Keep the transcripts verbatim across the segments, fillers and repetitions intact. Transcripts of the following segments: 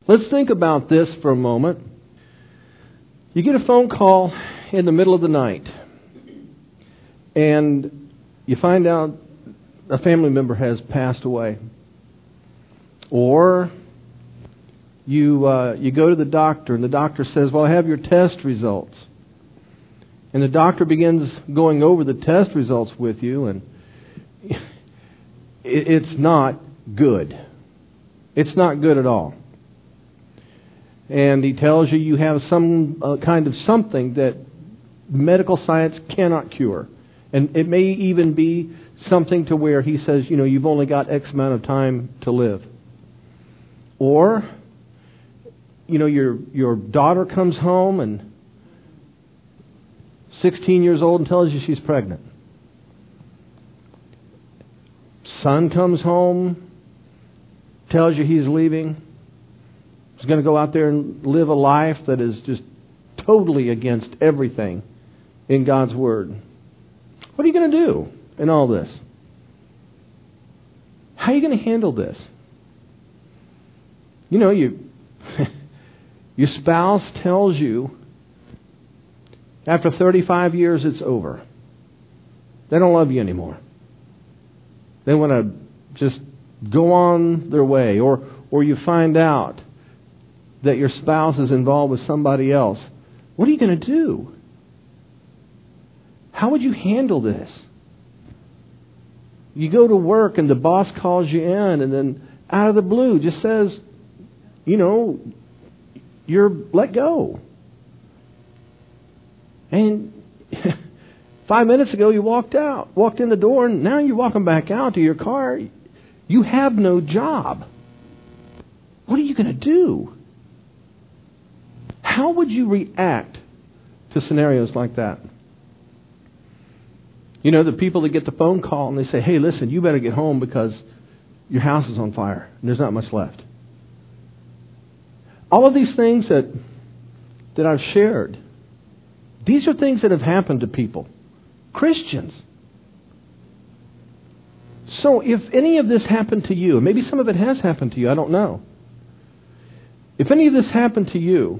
Let's think about this for a moment. You get a phone call in the middle of the night, and you find out a family member has passed away. Or you uh, you go to the doctor, and the doctor says, well, I have your test results. And the doctor begins going over the test results with you, and it's not good. It's not good at all. And he tells you you have some uh, kind of something that medical science cannot cure. And it may even be something to where he says, you know, you've only got X amount of time to live. Or, you know, your your daughter comes home and sixteen years old and tells you she's pregnant. Son comes home, tells you he's leaving. He's going to go out there and live a life that is just totally against everything in God's Word. What are you going to do in all this? How are you going to handle this? You know, you your spouse tells you after thirty-five years it's over. They don't love you anymore. They want to just go on their way. Or, or you find out that your spouse is involved with somebody else. What are you going to do? How would you handle this? You go to work and the boss calls you in, and then out of the blue just says, you know, you're let go. And five minutes ago you walked out, walked in the door, and now you're walking back out to your car. You have no job. What are you going to do? How would you react to scenarios like that? You know, the people that get the phone call and they say, hey, listen, you better get home because your house is on fire and there's not much left. All of these things that that I've shared, these are things that have happened to people, Christians. So if any of this happened to you, maybe some of it has happened to you, I don't know. If any of this happened to you,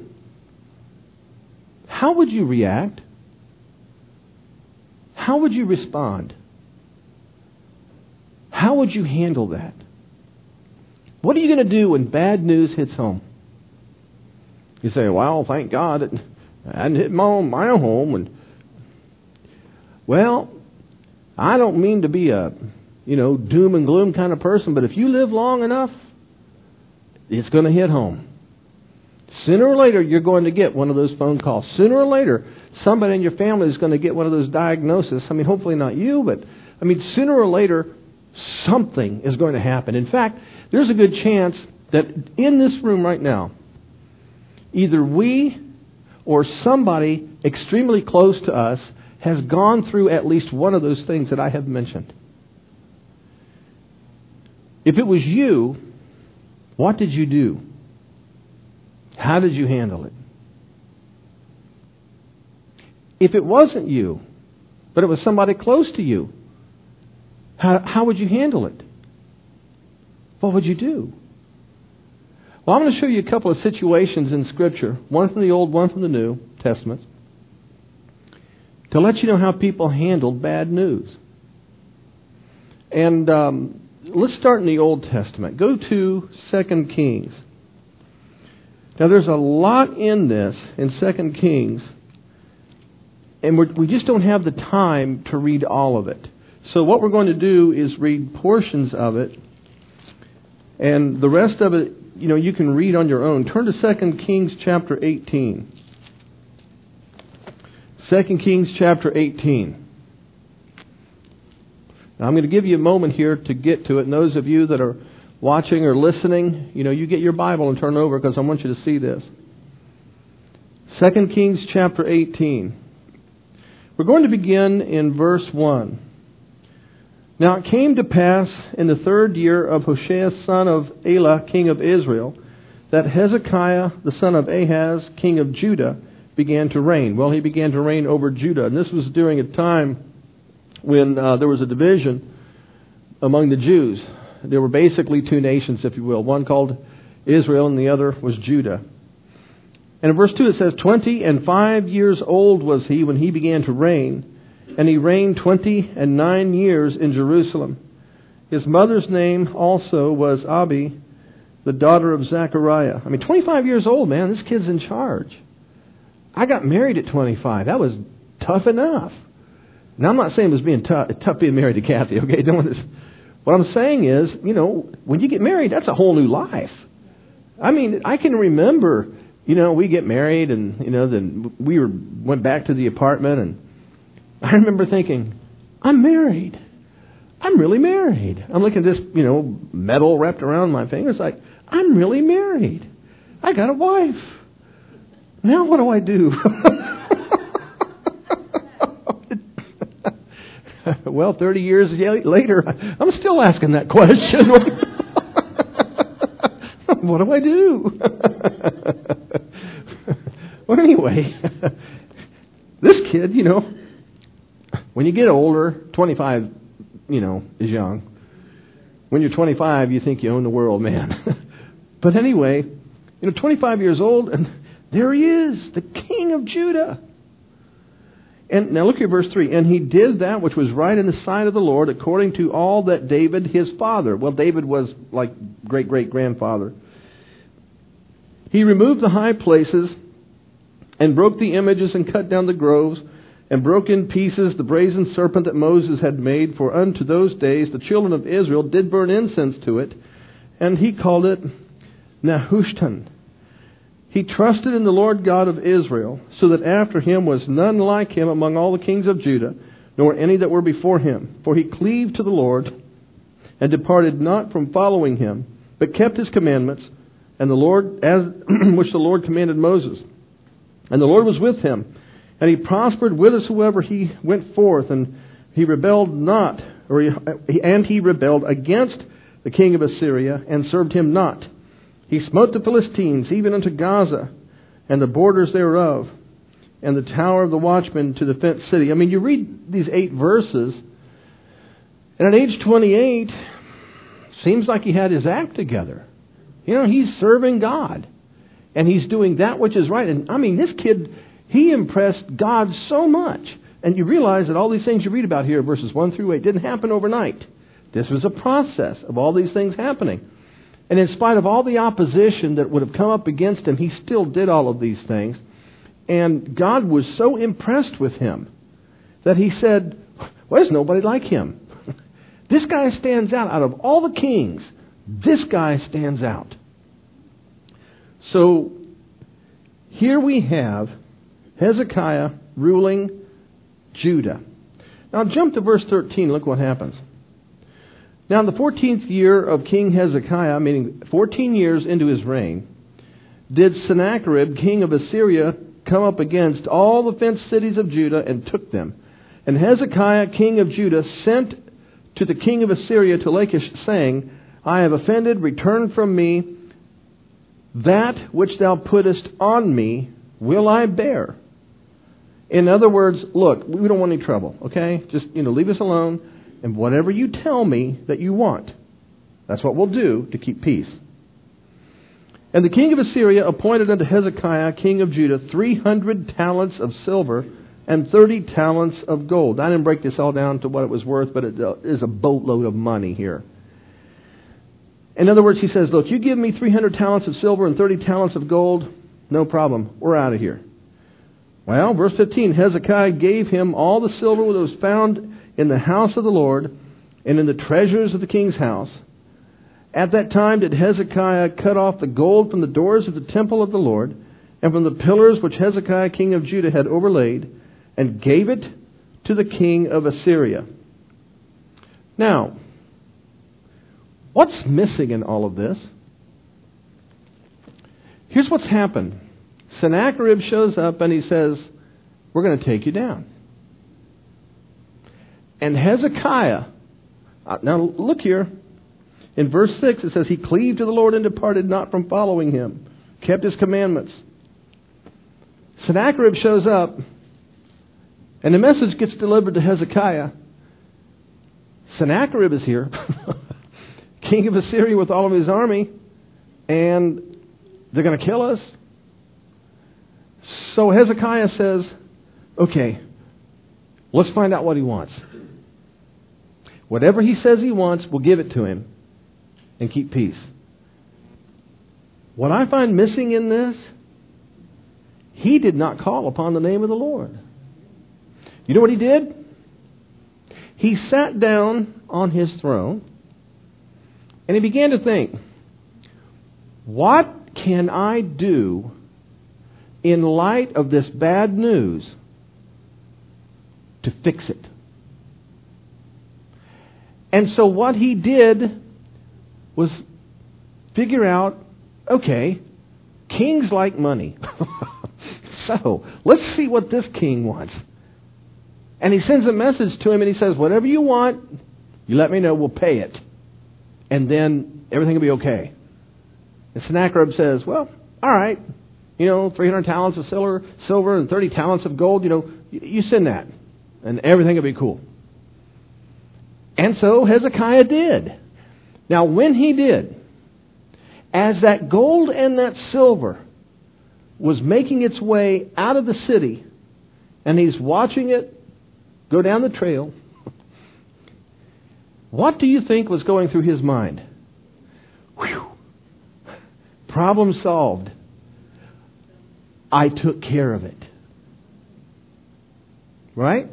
how would you react? How would you respond? How would you handle that? What are you going to do when bad news hits home? You say, well, thank God it hadn't hit my own, my own home. And, well, I don't mean to be a, you know, doom and gloom kind of person, but if you live long enough, it's going to hit home. Sooner or later, you're going to get one of those phone calls. Sooner or later, somebody in your family is going to get one of those diagnoses. I mean, hopefully not you, but, I mean, sooner or later, something is going to happen. In fact, there's a good chance that in this room right now, either we or somebody extremely close to us has gone through at least one of those things that I have mentioned. If it was you, what did you do? How did you handle it? If it wasn't you, but it was somebody close to you, how, how would you handle it? What would you do? Well, I'm going to show you a couple of situations in Scripture, one from the Old, one from the New Testament, to let you know how people handled bad news. And um, let's start in the Old Testament. Go to Second Kings. Now, there's a lot in this, in Second Kings, and we're, we just don't have the time to read all of it. So what we're going to do is read portions of it, and the rest of it, you know, you can read on your own. Turn to Second Kings chapter eighteen. Second Kings chapter eighteen. Now, I'm going to give you a moment here to get to it, and those of you that are watching or listening, you know, you get your Bible and turn over because I want you to see this. Second Kings chapter eighteen. We're going to begin in verse one. Now it came to pass in the third year of Hoshea son of Elah, king of Israel, that Hezekiah the son of Ahaz, king of Judah, began to reign. Well, he began to reign over Judah. And this was during a time when uh, there was a division among the Jews. There were basically two nations, if you will. One called Israel, and the other was Judah. And in verse two it says, Twenty and five years old was he when he began to reign, and he reigned twenty and nine years in Jerusalem. His mother's name also was Abi, the daughter of Zechariah. I mean, twenty-five years old, man, this kid's in charge. I got married at twenty-five. That was tough enough. Now, I'm not saying it was being tough, tough being married to Kathy, okay? Don't want this. What I'm saying is, you know, when you get married, that's a whole new life. I mean, I can remember, you know, we get married and, you know, then we were went back to the apartment, and I remember thinking, I'm married. I'm really married. I'm looking at this, you know, metal wrapped around my finger. It's like, I'm really married. I got a wife. Now what do I do? Well, thirty years later, I'm still asking that question. What do I do? Well, anyway, this kid, you know, when you get older, twenty-five, you know, is young. When you're twenty-five, you think you own the world, man. But anyway, you know, twenty-five years old, and there he is, the king of Judah. And now look at verse three. And he did that which was right in the sight of the Lord, according to all that David his father. Well, David was like great-great-grandfather. He removed the high places and broke the images and cut down the groves and broke in pieces the brazen serpent that Moses had made. For unto those days the children of Israel did burn incense to it. And he called it Nehushtan. He trusted in the Lord God of Israel, so that after him was none like him among all the kings of Judah, nor any that were before him. For he cleaved to the Lord, and departed not from following him, but kept his commandments, and the Lord as which the Lord commanded Moses. And the Lord was with him, and he prospered whithersoever he went forth, and he rebelled not, or he, and he rebelled against the king of Assyria, and served him not. He smote the Philistines, even unto Gaza, and the borders thereof, and the tower of the watchmen to the fenced city. I mean, you read these eight verses, and at age twenty-eight, seems like he had his act together. You know, he's serving God, and he's doing that which is right. And I mean, this kid, he impressed God so much. And you realize that all these things you read about here, verses one through eight, didn't happen overnight. This was a process of all these things happening. And in spite of all the opposition that would have come up against him, he still did all of these things. And God was so impressed with him that he said, well, there's nobody like him. This guy stands out. Out of all the kings, this guy stands out. So here we have Hezekiah ruling Judah. Now jump to verse thirteen. Look what happens. Now in the fourteenth year of King Hezekiah, meaning fourteen years into his reign, did Sennacherib, king of Assyria, come up against all the fenced cities of Judah and took them. And Hezekiah, king of Judah, sent to the king of Assyria to Lachish, saying, I have offended, return from me. That which thou puttest on me will I bear. In other words, look, we don't want any trouble, okay? Just, you know, leave us alone. And whatever you tell me that you want, that's what we'll do to keep peace. And the king of Assyria appointed unto Hezekiah, king of Judah, three hundred talents of silver and thirty talents of gold. I didn't break this all down to what it was worth, but it is a boatload of money here. In other words, he says, look, you give me three hundred talents of silver and thirty talents of gold, no problem. We're out of here. Well, verse fifteen, Hezekiah gave him all the silver that was found in the house of the Lord, and in the treasures of the king's house. At that time did Hezekiah cut off the gold from the doors of the temple of the Lord, and from the pillars which Hezekiah king of Judah had overlaid, and gave it to the king of Assyria. Now, what's missing in all of this? Here's what's happened. Sennacherib shows up and he says, we're going to take you down. And Hezekiah, now look here, in verse six it says, he cleaved to the Lord and departed not from following him, kept his commandments. Sennacherib shows up, and the message gets delivered to Hezekiah. Sennacherib is here, king of Assyria with all of his army, and they're going to kill us. So Hezekiah says, okay, let's find out what he wants. Whatever he says he wants, we'll give it to him and keep peace. What I find missing in this, he did not call upon the name of the Lord. You know what he did? He sat down on his throne and he began to think, what can I do in light of this bad news to fix it? And so what he did was figure out, okay, kings like money. So let's see what this king wants. And he sends a message to him and he says, whatever you want, you let me know, we'll pay it. And then everything will be okay. And Sennacherib says, well, all right, you know, three hundred talents of silver, silver and thirty talents of gold, you know, you send that. And everything will be cool. And so Hezekiah did. Now, when he did, as that gold and that silver was making its way out of the city, and he's watching it go down the trail, what do you think was going through his mind? Whew. Problem solved. I took care of it. Right?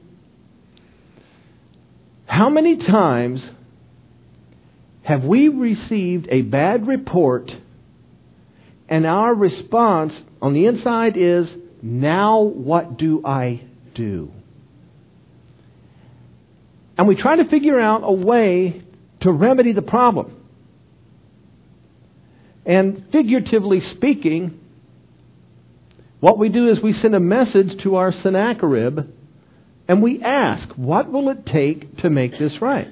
How many times have we received a bad report and our response on the inside is, now what do I do? And we try to figure out a way to remedy the problem. And figuratively speaking, what we do is we send a message to our Sennacherib and we ask, what will it take to make this right?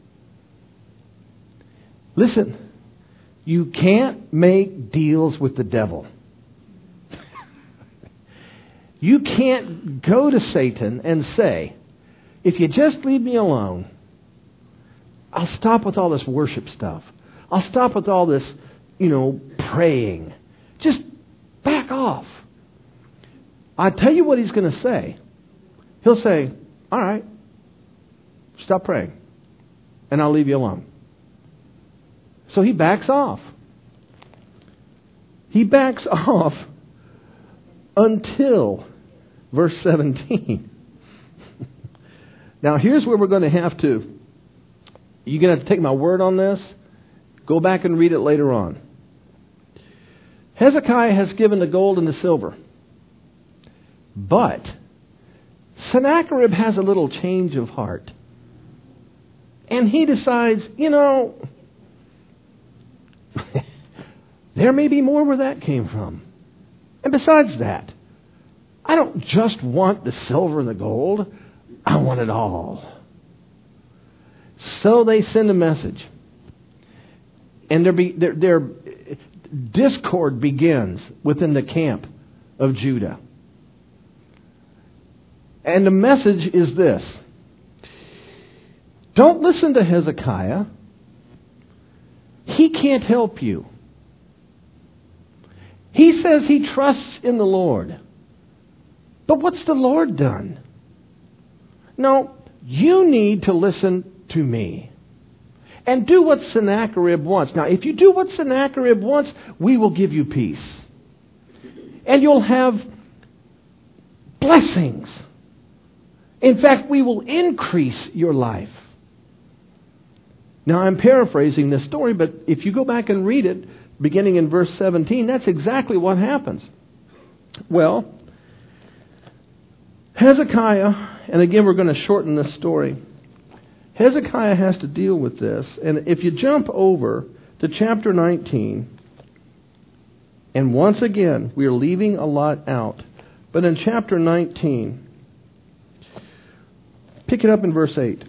Listen, you can't make deals with the devil. You can't go to Satan and say, if you just leave me alone, I'll stop with all this worship stuff. I'll stop with all this, you know, praying. Just back off. I tell you what he's going to say. He'll say, all right, stop praying, and I'll leave you alone. So he backs off. He backs off until verse seventeen. Now here's where we're going to have to, you're going to have to take my word on this. Go back and read it later on. Hezekiah has given the gold and the silver. But Sennacherib has a little change of heart. And he decides, you know, there may be more where that came from. And besides that, I don't just want the silver and the gold. I want it all. So they send a message. And their, be, their, their discord begins within the camp of Judah. And the message is this. Don't listen to Hezekiah. He can't help you. He says he trusts in the Lord. But what's the Lord done? No, you need to listen to me. And do what Sennacherib wants. Now, if you do what Sennacherib wants, we will give you peace. And you'll have blessings. In fact, we will increase your life. Now, I'm paraphrasing this story, but if you go back and read it, beginning in verse seventeen, that's exactly what happens. Well, Hezekiah, and again we're going to shorten this story, Hezekiah has to deal with this. And if you jump over to chapter nineteen, and once again, we are leaving a lot out. But in chapter nineteen, pick it up in verse eight.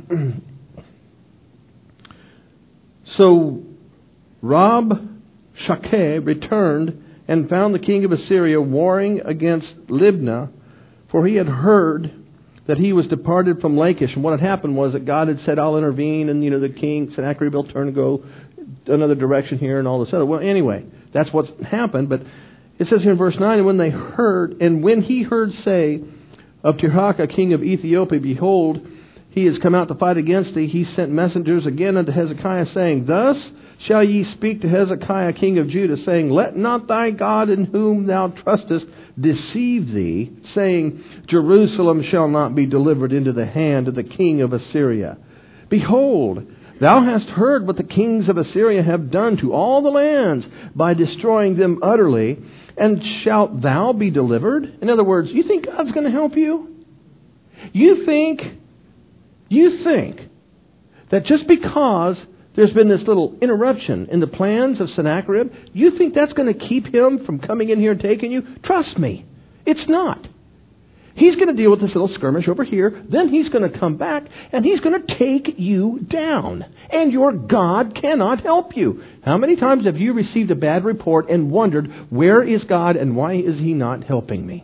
So Rabshakeh returned and found the king of Assyria warring against Libnah, for he had heard that he was departed from Lachish. And what had happened was that God had said, I'll intervene, and you know the king, Sennacherib, will turn and go another direction here and all this other. Well, anyway, that's what's happened. But it says here in verse nine, and when they heard, and when he heard say of Tirhakah, king of Ethiopia, behold, he is come out to fight against thee, he sent messengers again unto Hezekiah, saying, Thus shall ye speak to Hezekiah, king of Judah, saying, Let not thy God in whom thou trustest deceive thee, saying, Jerusalem shall not be delivered into the hand of the king of Assyria. Behold, thou hast heard what the kings of Assyria have done to all the lands by destroying them utterly, and shalt thou be delivered? In other words, you think God's going to help you? You think, you think that just because there's been this little interruption in the plans of Sennacherib, you think that's going to keep him from coming in here and taking you? Trust me, it's not. He's going to deal with this little skirmish over here. Then he's going to come back and he's going to take you down. And your God cannot help you. How many times have you received a bad report and wondered, where is God and why is he not helping me?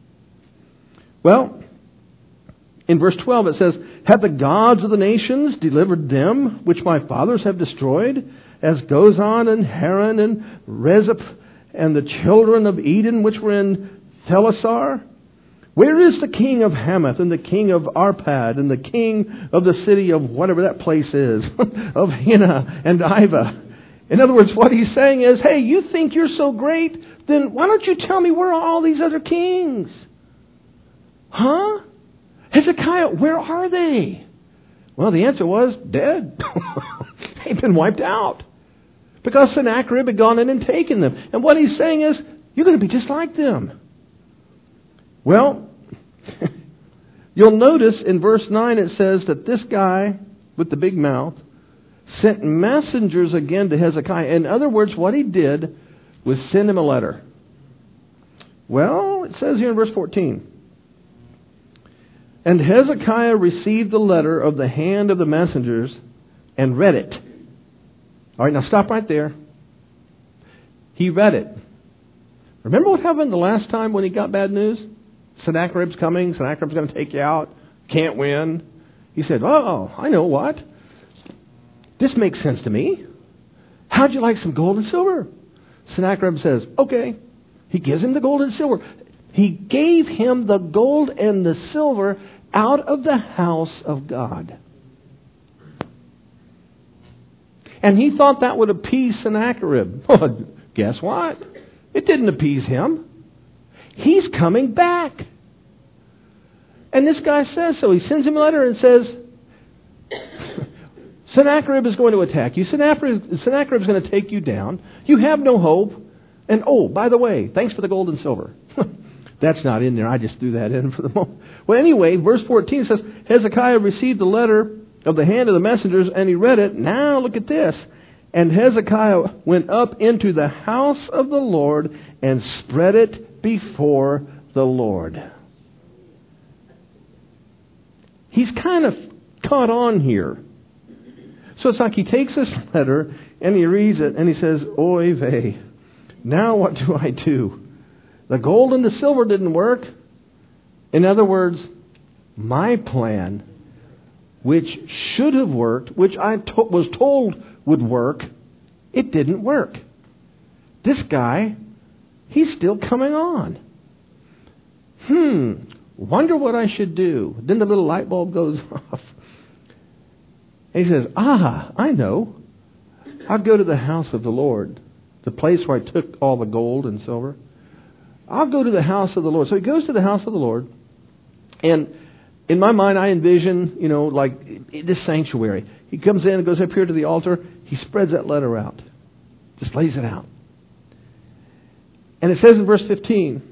Well, in verse twelve it says, Have the gods of the nations delivered them which my fathers have destroyed, as Gozan and Haran and Rezeph and the children of Eden which were in Thelasar? Where is the king of Hamath and the king of Arpad and the king of the city of whatever that place is, of Hena and Iva? In other words, what he's saying is, hey, you think you're so great? Then why don't you tell me where are all these other kings? Huh? Hezekiah, where are they? Well, the answer was dead. They've been wiped out. Because Sennacherib had gone in and taken them. And what he's saying is, you're going to be just like them. Well, you'll notice in verse nine it says that this guy with the big mouth sent messengers again to Hezekiah. In other words, what he did was send him a letter. Well, it says here in verse fourteen, And Hezekiah received the letter of the hand of the messengers and read it. All right, now stop right there. He read it. Remember what happened the last time when he got bad news? Sennacherib's coming. Sennacherib's going to take you out. Can't win. He said, oh, I know what. This makes sense to me. How'd you like some gold and silver? Sennacherib says, okay. He gives him the gold and silver. He gave him the gold and the silver out of the house of God. And he thought that would appease Sennacherib. Well, guess what? It didn't appease him. He's coming back. And this guy says so. He sends him a letter and says, Sennacherib is going to attack you. Sennacherib, Sennacherib is going to take you down. You have no hope. And oh, by the way, thanks for the gold and silver. That's not in there. I just threw that in for the moment. Well, anyway, verse fourteen says, Hezekiah received the letter of the hand of the messengers, and he read it. Now look at this. And Hezekiah went up into the house of the Lord and spread it before the Lord. He's kind of caught on here. So it's like he takes this letter and he reads it and he says, Oy vey, now what do I do? The gold and the silver didn't work. In other words, my plan, which should have worked, which I to- was told would work, it didn't work. This guy, he's still coming on. Hmm, wonder what I should do. Then the little light bulb goes off. And he says, ah, I know. I'll go to the house of the Lord, the place where I took all the gold and silver. I'll go to the house of the Lord. So he goes to the house of the Lord. And in my mind, I envision, you know, like this sanctuary. He comes in and goes up here to the altar. He spreads that letter out. Just lays it out. And it says in verse fifteen,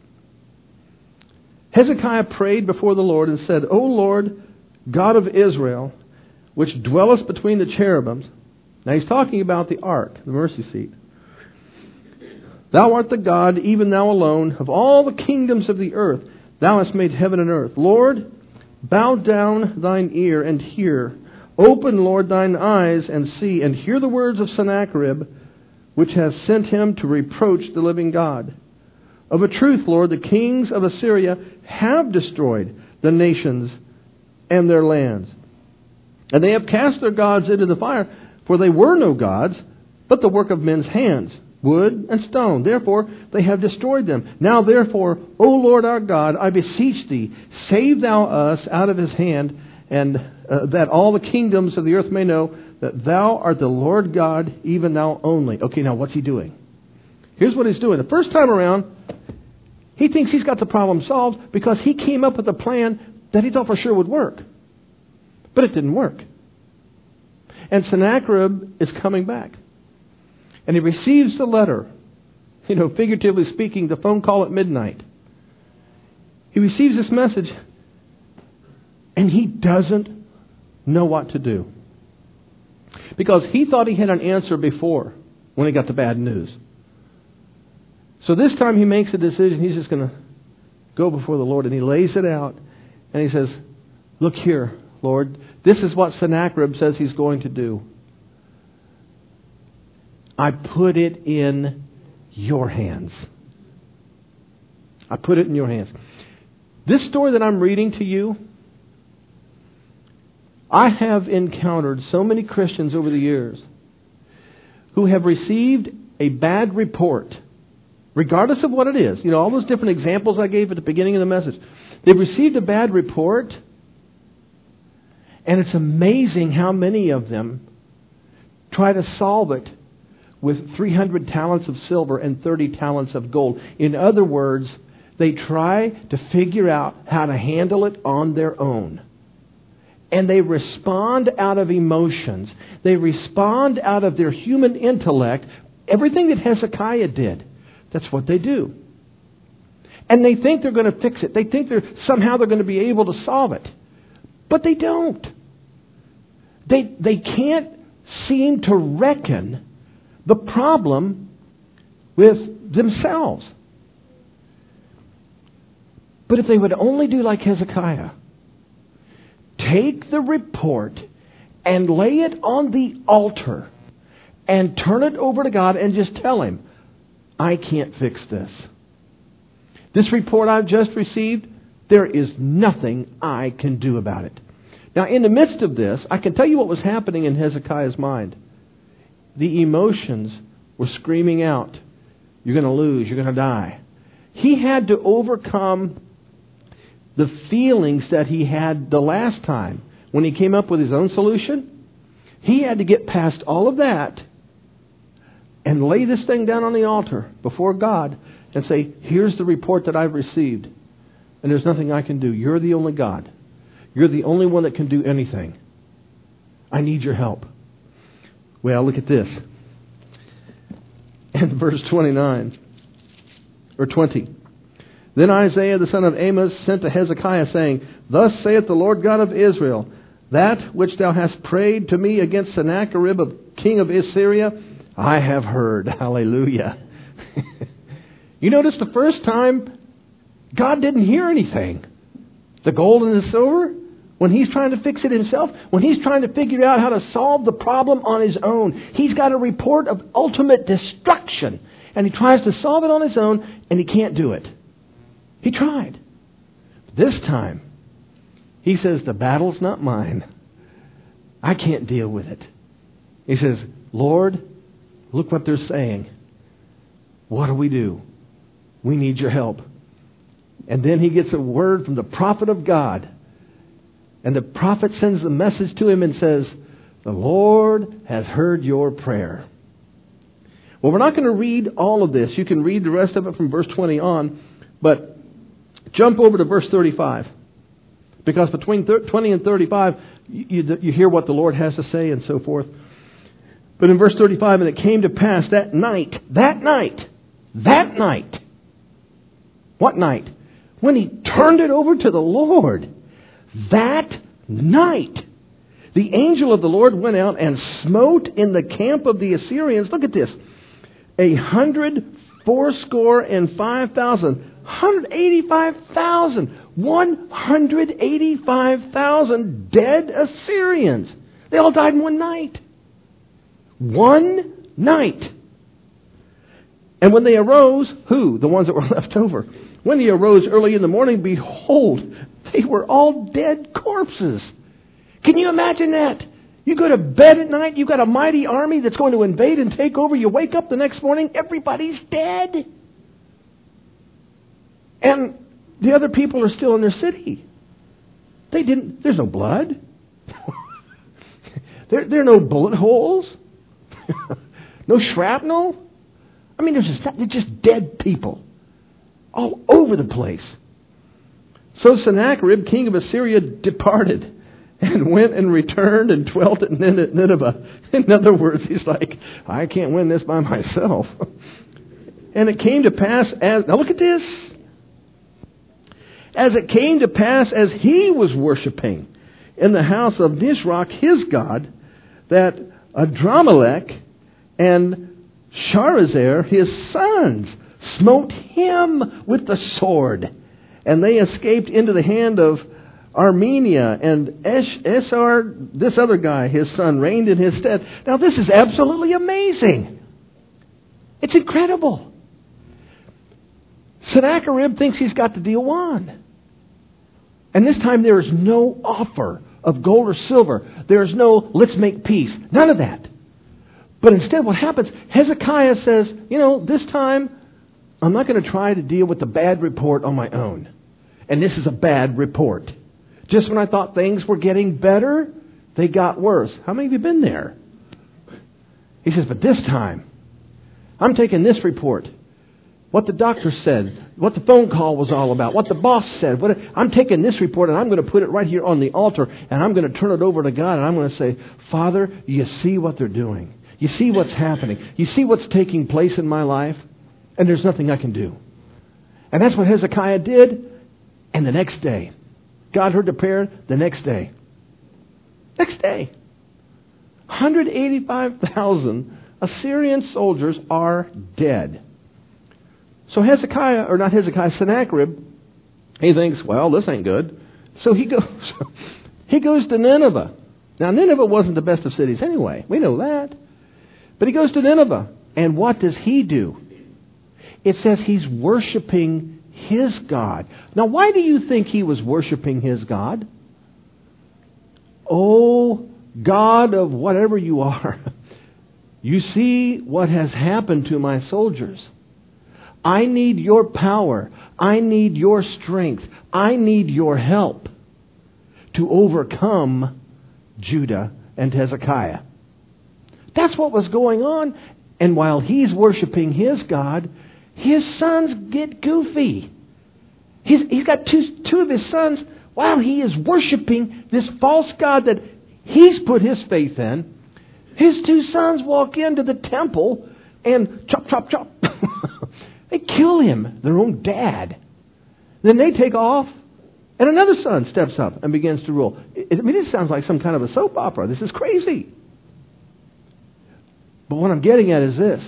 Hezekiah prayed before the Lord and said, O Lord, God of Israel, which dwellest between the cherubims. Now he's talking about the ark, the mercy seat. Thou art the God, even thou alone, of all the kingdoms of the earth. Thou hast made heaven and earth. Lord, bow down thine ear and hear. Open, Lord, thine eyes and see, and hear the words of Sennacherib, which has sent him to reproach the living God. Of a truth, Lord, the kings of Assyria have destroyed the nations and their lands. And they have cast their gods into the fire, for they were no gods, but the work of men's hands, wood and stone. Therefore they have destroyed them. Now therefore, O Lord our God, I beseech thee, save thou us out of his hand, and uh, that all the kingdoms of the earth may know that thou art the Lord God, even thou only. Okay, now what's he doing? Here's what he's doing. The first time around, he thinks he's got the problem solved because he came up with a plan that he thought for sure would work. But it didn't work. And Sennacherib is coming back. And he receives the letter. You know, figuratively speaking, the phone call at midnight. He receives this message, and he doesn't know what to do. Because he thought he had an answer before when he got the bad news. So this time he makes a decision. He's just going to go before the Lord, and he lays it out. And he says, look here, Lord, this is what Sennacherib says he's going to do. I put it in your hands. I put it in your hands. This story that I'm reading to you, I have encountered so many Christians over the years who have received a bad report, regardless of what it is. You know, all those different examples I gave at the beginning of the message. They've received a bad report, and it's amazing how many of them try to solve it with three hundred talents of silver and thirty talents of gold. In other words, they try to figure out how to handle it on their own. And they respond out of emotions. They respond out of their human intellect. Everything that Hezekiah did, that's what they do. And they think they're going to fix it. They think they're somehow they're going to be able to solve it. But they don't. They, they can't seem to reckon the problem with themselves. But if they would only do like Hezekiah, take the report and lay it on the altar and turn it over to God and just tell Him, I can't fix this. This report I've just received, there is nothing I can do about it. Now, in the midst of this, I can tell you what was happening in Hezekiah's mind. The emotions were screaming out, you're going to lose, you're going to die. He had to overcome the feelings that he had the last time when he came up with his own solution. He had to get past all of that and lay this thing down on the altar before God and say, here's the report that I've received, and there's nothing I can do. You're the only God. You're the only one that can do anything. I need your help. Well, look at this. And verse twenty-nine, or twenty. Then Isaiah the son of Amos sent to Hezekiah, saying, Thus saith the Lord God of Israel, that which thou hast prayed to me against Sennacherib, of king of Assyria, I have heard. Hallelujah. You notice the first time, God didn't hear anything. The gold and the silver, when He's trying to fix it Himself, when He's trying to figure out how to solve the problem on His own, He's got a report of ultimate destruction. And He tries to solve it on His own, and He can't do it. He tried. This time, He says, the battle's not mine. I can't deal with it. He says, Lord, look what they're saying. What do we do? We need your help. And then he gets a word from the prophet of God. And the prophet sends a message to him and says, the Lord has heard your prayer. Well, we're not going to read all of this. You can read the rest of it from verse twenty on. But jump over to verse thirty-five. Because between twenty and thirty-five, you, you hear what the Lord has to say and so forth. But in verse thirty-five, and it came to pass that night, that night, that night. What night? When he turned it over to the Lord. That night, the angel of the Lord went out and smote in the camp of the Assyrians. Look at this. A hundred fourscore and five thousand. one hundred eighty-five thousand. one hundred eighty-five thousand dead Assyrians. They all died in one night. One night. And when they arose, who? The ones that were left over. When he arose early in the morning, behold, they were all dead corpses. Can you imagine that? You go to bed at night, you've got a mighty army that's going to invade and take over. You wake up the next morning, everybody's dead. And the other people are still in their city. They didn't, there's no blood. there, there are no bullet holes. No shrapnel. I mean, there's just, they're just dead people all over the place. So Sennacherib, king of Assyria, departed and went and returned and dwelt at Nineveh. In other words, he's like, I can't win this by myself. And it came to pass as, now look at this. As it came to pass as he was worshiping in the house of Nisroch, his god, that Adramelech and Sharezer, his sons, smote him with the sword. And they escaped into the hand of Armenia, and Esar, this other guy, his son, reigned in his stead. Now this is absolutely amazing. It's incredible. Sennacherib thinks he's got the deal won. And this time there is no offer of gold or silver. There is no, let's make peace. None of that. But instead what happens, Hezekiah says, you know, this time I'm not going to try to deal with the bad report on my own. And this is a bad report. Just when I thought things were getting better, they got worse. How many of you have been there? He says, but this time, I'm taking this report. What the doctor said, what the phone call was all about, what the boss said. What, I'm taking this report and I'm going to put it right here on the altar and I'm going to turn it over to God and I'm going to say, Father, you see what they're doing. You see what's happening. You see what's taking place in my life. And there's nothing I can do. And that's what Hezekiah did. And the next day, God heard the prayer the next day. Next day. one hundred eighty-five thousand Assyrian soldiers are dead. So Hezekiah, or not Hezekiah, Sennacherib, he thinks, well, this ain't good. So he goes, he goes to Nineveh. Now, Nineveh wasn't the best of cities anyway. We know that. But he goes to Nineveh. And what does he do? It says he's worshiping his God. Now, why do you think he was worshiping his God? Oh, God of whatever you are, you see what has happened to my soldiers. I need your power. I need your strength. I need your help to overcome Judah and Hezekiah. That's what was going on. And while he's worshiping his God, his sons get goofy. He's, he's got two, two of his sons, while he is worshiping this false god that he's put his faith in, his two sons walk into the temple and chop, chop, chop. They kill him, their own dad. Then they take off, and another son steps up and begins to rule. I mean, this sounds like some kind of a soap opera. This is crazy. But what I'm getting at is this.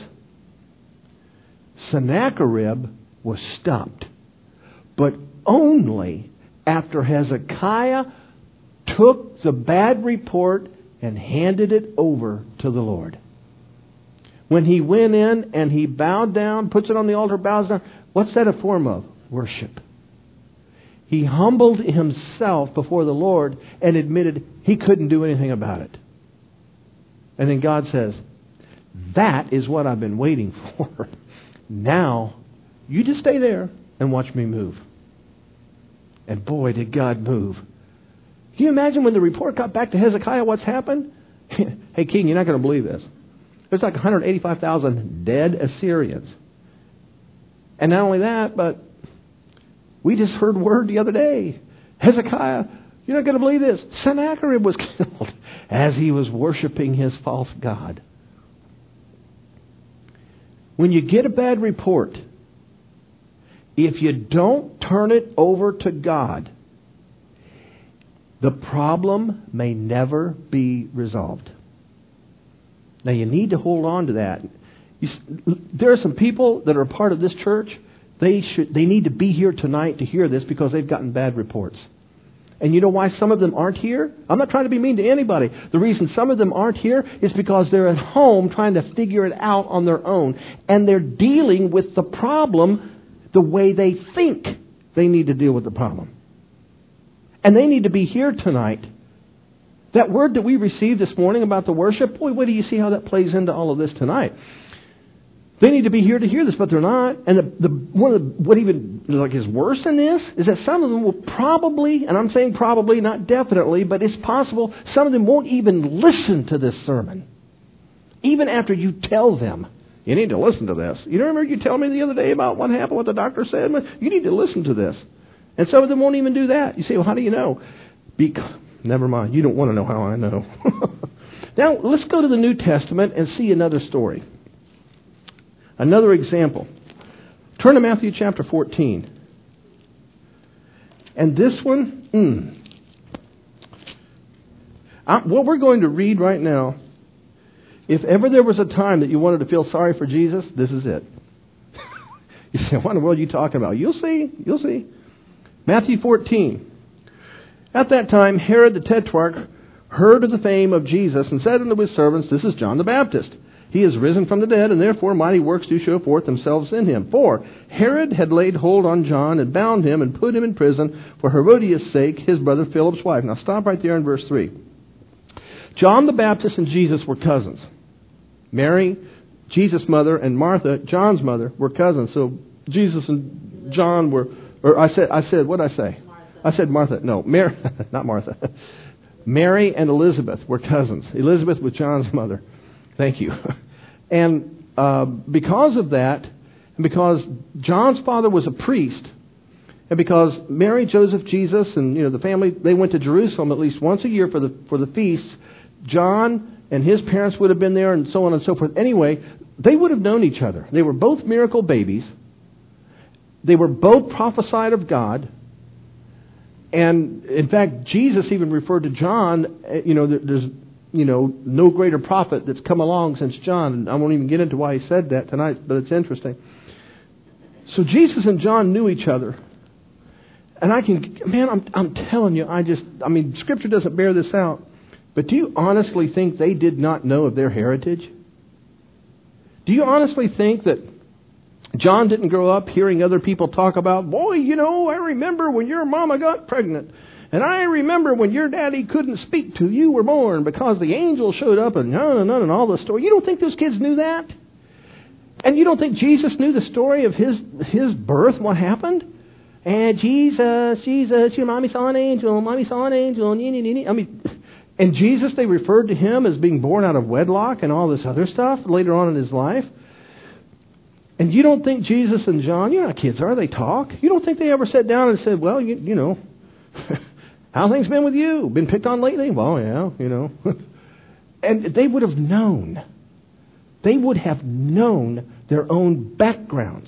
Sennacherib was stopped, but only after Hezekiah took the bad report and handed it over to the Lord. When he went in and he bowed down, puts it on the altar, bows down, what's that a form of? Worship. He humbled himself before the Lord and admitted he couldn't do anything about it. And then God says, that is what I've been waiting for. Now, you just stay there and watch me move. And boy, did God move. Can you imagine when the report got back to Hezekiah what's happened? Hey, king, you're not going to believe this. There's like one hundred eighty-five thousand dead Assyrians. And not only that, but we just heard word the other day. Hezekiah, you're not going to believe this. Sennacherib was killed as he was worshiping his false god. When you get a bad report, if you don't turn it over to God, the problem may never be resolved. Now, you need to hold on to that. You, there are some people that are a part of this church. They should, they need to be here tonight to hear this because they've gotten bad reports. And you know why some of them aren't here? I'm not trying to be mean to anybody. The reason some of them aren't here is because they're at home trying to figure it out on their own. And they're dealing with the problem the way they think they need to deal with the problem. And they need to be here tonight That word that we received this morning about the worship, boy, wait till you see how that plays into all of this tonight. They need to be here to hear this, but they're not. And the, the one of the, what even like is worse than this is that some of them will probably, and I'm saying probably, not definitely, but it's possible some of them won't even listen to this sermon, even after you tell them. You need to listen to this. You remember you telling me the other day about what happened, what the doctor said? You need to listen to this. And some of them won't even do that. You say, well, how do you know? Because, never mind. You don't want to know how I know. Now, let's go to the New Testament and see another story. Another example. Turn to Matthew chapter fourteen. And this one, mm, I, what we're going to read right now, if ever there was a time that you wanted to feel sorry for Jesus, this is it. You say, what in the world are you talking about? You'll see. You'll see. Matthew fourteen. At that time, Herod the Tetrarch heard of the fame of Jesus and said unto his servants, this is John the Baptist. He is risen from the dead, and therefore mighty works do show forth themselves in him. For Herod had laid hold on John and bound him and put him in prison for Herodias' sake, his brother Philip's wife. Now stop right there in verse three. John the Baptist and Jesus were cousins. Mary, Jesus' mother, and Martha, John's mother, were cousins. So Jesus and John were, or I said, I said, what did I say? Martha. I said Martha. No, Mary, not Martha. Mary and Elizabeth were cousins. Elizabeth was John's mother. Thank you. And uh, because of that, and because John's father was a priest, and because Mary, Joseph, Jesus, and you know the family, they went to Jerusalem at least once a year for the for the feasts. John and his parents would have been there, and so on and so forth. Anyway, they would have known each other. They were both miracle babies. They were both prophesied of God. And in fact, Jesus even referred to John. You know, there's you know no greater prophet that's come along since John. And I won't even get into why he said that tonight, but it's interesting. So Jesus and John knew each other. And I can, man, I'm I'm telling you, I just, I mean, Scripture doesn't bear this out. But do you honestly think they did not know of their heritage? Do you honestly think that John didn't grow up hearing other people talk about, boy, you know, I remember when your mama got pregnant. And I remember when your daddy couldn't speak till you were born because the angel showed up and no, no, no, and all the story. You don't think those kids knew that? And you don't think Jesus knew the story of his his birth, what happened? And Jesus, Jesus, your mommy saw an angel, mommy saw an angel. I mean, and Jesus, they referred to him as being born out of wedlock and all this other stuff later on in his life. And you don't think Jesus and John, you're not kids, are they? Talk. You don't think they ever sat down and said, well, you, you know, how things been with you? Been picked on lately? Well, yeah, you know. And they would have known. They would have known their own backgrounds.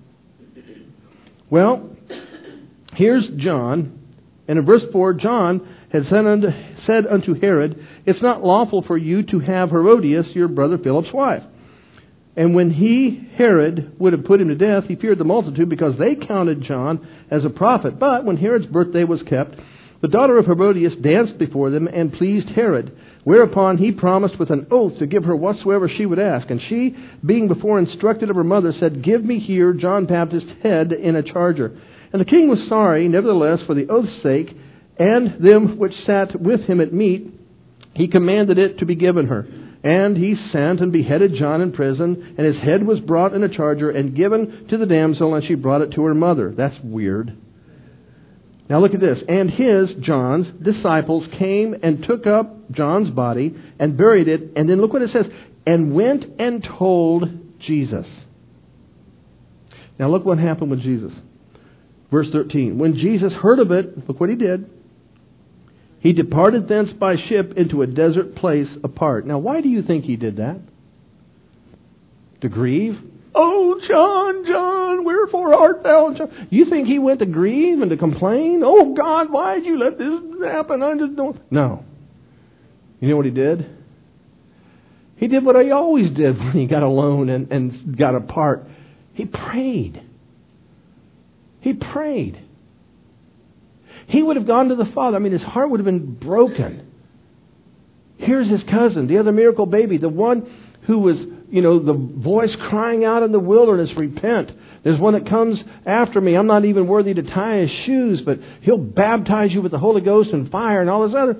Well, here's John. And in verse four, John had said unto, said unto Herod, it's not lawful for you to have Herodias, your brother Philip's wife. And when he, Herod, would have put him to death, he feared the multitude because they counted John as a prophet. But when Herod's birthday was kept, the daughter of Herodias danced before them and pleased Herod. Whereupon he promised with an oath to give her whatsoever she would ask. And she, being before instructed of her mother, said, give me here John Baptist's head in a charger. And the king was sorry, nevertheless, for the oath's sake, and them which sat with him at meat, he commanded it to be given her. And he sent and beheaded John in prison, and his head was brought in a charger and given to the damsel, and she brought it to her mother. That's weird. Now look at this. And his, John's, disciples came and took up John's body and buried it. And then look what it says. And went and told Jesus. Now look what happened with Jesus. Verse thirteen. When Jesus heard of it, look what he did. He departed thence by ship into a desert place apart. Now, why do you think he did that? To grieve? Oh, John, John, wherefore art thou? John? You think he went to grieve and to complain? Oh, God, why did you let this happen? I just don't. No. You know what he did? He did what he always did when he got alone and, and got apart. He prayed. He prayed. He would have gone to the Father. I mean, his heart would have been broken. Here's his cousin, the other miracle baby, the one who was, you know, the voice crying out in the wilderness, repent. There's one that comes after me. I'm not even worthy to tie his shoes, but he'll baptize you with the Holy Ghost and fire and all this other.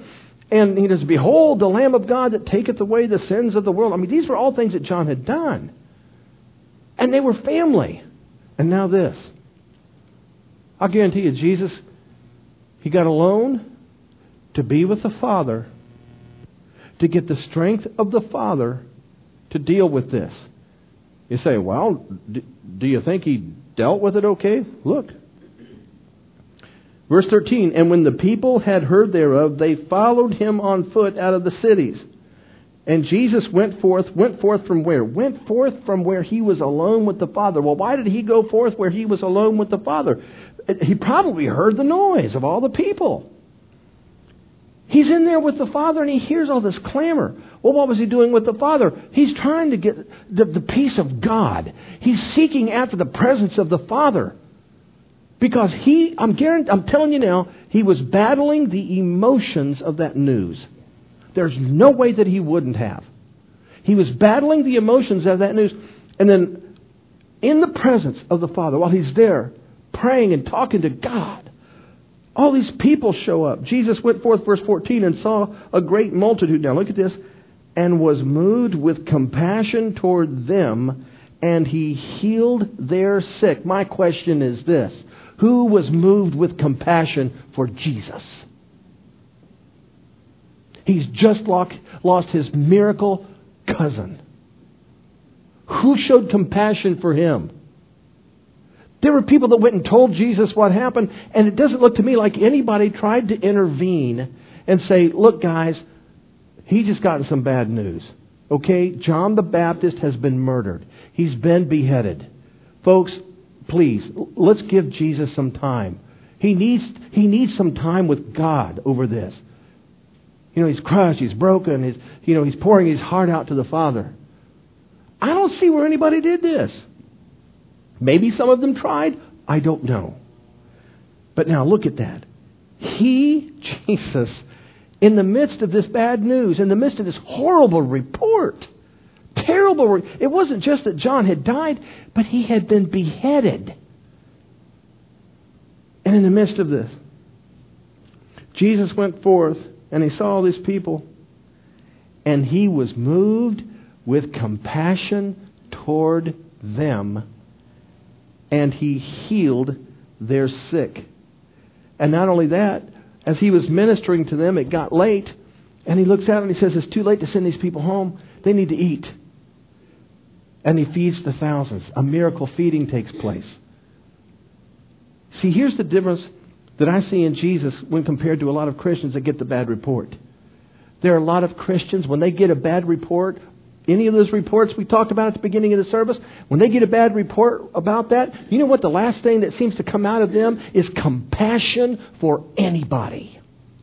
And he says, behold, the Lamb of God that taketh away the sins of the world. I mean, these were all things that John had done. And they were family. And now this. I'll guarantee you, Jesus, he got alone to be with the Father, to get the strength of the Father to deal with this. You say, well, do you think he dealt with it okay? Look. Verse thirteen, and when the people had heard thereof, they followed him on foot out of the cities. And Jesus went forth, went forth from where? Went forth from where he was alone with the Father. Well, why did he go forth where he was alone with the Father? He probably heard the noise of all the people. He's in there with the Father and he hears all this clamor. Well, what was he doing with the Father? He's trying to get the, the peace of God. He's seeking after the presence of the Father. Because he, I'm guaranteed, I'm telling you now, he was battling the emotions of that news. There's no way that he wouldn't have. He was battling the emotions of that news. And then in the presence of the Father, while he's there praying and talking to God, all these people show up. Jesus went forth, verse fourteen, and saw a great multitude. Now look at this. And was moved with compassion toward them, and he healed their sick. My question is this. Who was moved with compassion for Jesus? He's just lost his miracle cousin. Who showed compassion for him? There were people that went and told Jesus what happened, and it doesn't look to me like anybody tried to intervene and say, look guys, he just gotten some bad news. Okay, John the Baptist has been murdered. He's been beheaded. Folks, please, let's give Jesus some time. He needs, he needs some time with God over this. You know, he's crushed, he's broken, he's, you know, he's pouring his heart out to the Father. I don't see where anybody did this. Maybe some of them tried. I don't know. But now look at that. He, Jesus, in the midst of this bad news, in the midst of this horrible report, terrible, re- it wasn't just that John had died, but he had been beheaded. And in the midst of this, Jesus went forth and he saw all these people, and he was moved with compassion toward them, and he healed their sick. And not only that, as he was ministering to them, it got late, and he looks out and he says, it's too late to send these people home. They need to eat. And he feeds the thousands. A miracle feeding takes place. See, here's the difference that I see in Jesus when compared to a lot of Christians that get the bad report. There are a lot of Christians, when they get a bad report, any of those reports we talked about at the beginning of the service, when they get a bad report about that, you know what the last thing that seems to come out of them is compassion for anybody.